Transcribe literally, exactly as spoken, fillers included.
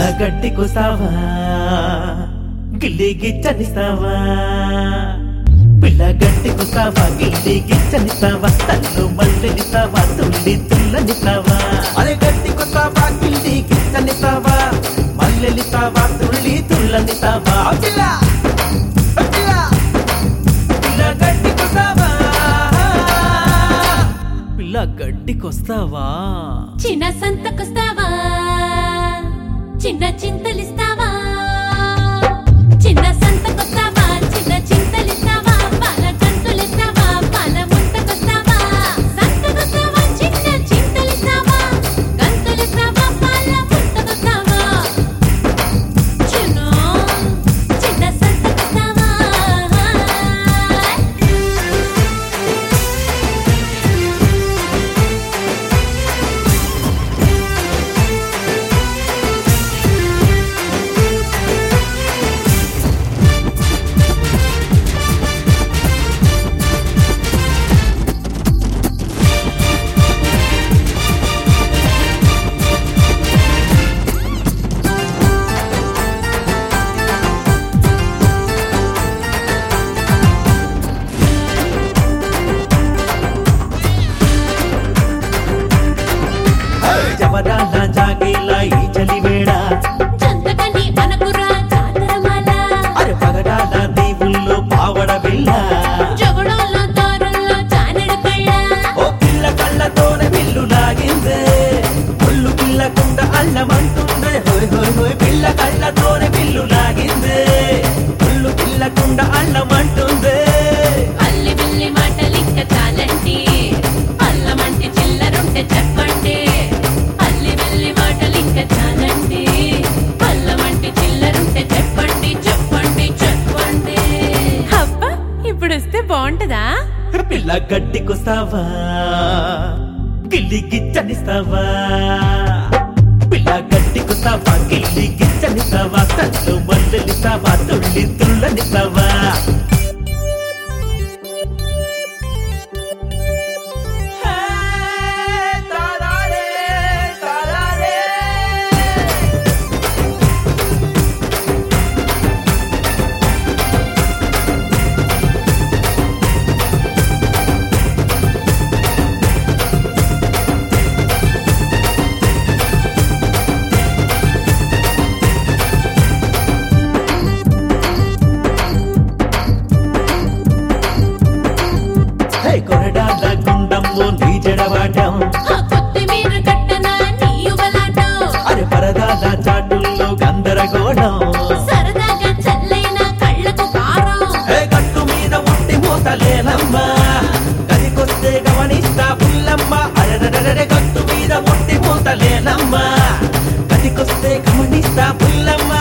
గడ్డి కోసావా గిల్లి గిచ్చనిస్తావా పిల్ల గడ్డి కోసావా గిల్లి గిచ్చనిస్తావా తల్లు మల్లెలిస్తావా తుల్లి తుల్లనిస్తావా అరే గడ్డి కోసావా గిల్లి గిచ్చనిస్తావా మల్లెలిస్తావా తుల్లి తుల్లనిస్తావా పిల్ల పిల్ల పిల్ల గడ్డి కోసావా పిల్ల గడ్డి కోస్తావా చిన్న సంతకొస్తావా చిన్న చింతలిస్తావా చిన్న సంతకొస్తావా చిన్న చింతలిస్తావా పాల గంతులిస్తావా పాల ముంతకొస్తావా సంతకొస్తావా చిన్న చింతలిస్తావా గంతులిస్తావా పాల ముంతకొస్తావా చిన్న చిన్న సంతకొస్తావా జవరాల జాగేలా ఈ చలివేళ చందకని మనకురా జాతరమాల అరే పగడాల దేవుల్లో పావడ బిళ్ళ జగడోల్లో దారుల్లో జానెడు కళ్ళ ఓ పిల్ల కళ్ళతోనే బిల్లు లాగిందే ఒళ్ళు పిల్లకుండా అల్లమంటుందే హోయ్ హోయ్ హోయ్ పిల్ల కళ్ళతోనే బిల్లు లాగిందే ఒళ్ళు పిల్లకుండా అల్లమంటుందే అల్లి బిల్లి మాటలింక చాలంటి అల్లమంటి చిల్లరుంటే చెప్పండి అల్లి బిల్లి మాటలింక చాలంటి అల్లమంటి చిల్లరుంటే చెప్పండి చెప్పండి చెప్పండి అబ్బా ఇప్పుడు వస్తే బాగుంటదా పిల్ల గడ్డి కోసావా గిల్లి గిచ్చనిస్తావా పిల్ల గడ్డి కోసావా గిల్లి గిచ్చనిస్తావా తల్లు మల్లెలిస్తావా తుళ్ళి తుల్లనిస్తావా కొరడాల గుండమ్మో నీ జడవాటం కొత్తిమీర కట్టన నీ యువలాటం అరే పరదాల చాటుల్లో గందరగోళం సరదాగా చల్లైన కళ్ళకు కారం ఏ గట్టు మీద ఉండి మూతలేనమ్మా గదికొస్తే గమనిస్తా పుల్లమ్మ అరెరెరెరె గట్టు మీద ఉండి మూతలేనమ్మా గదికొస్తే గమనిస్తా పుల్లమ్మ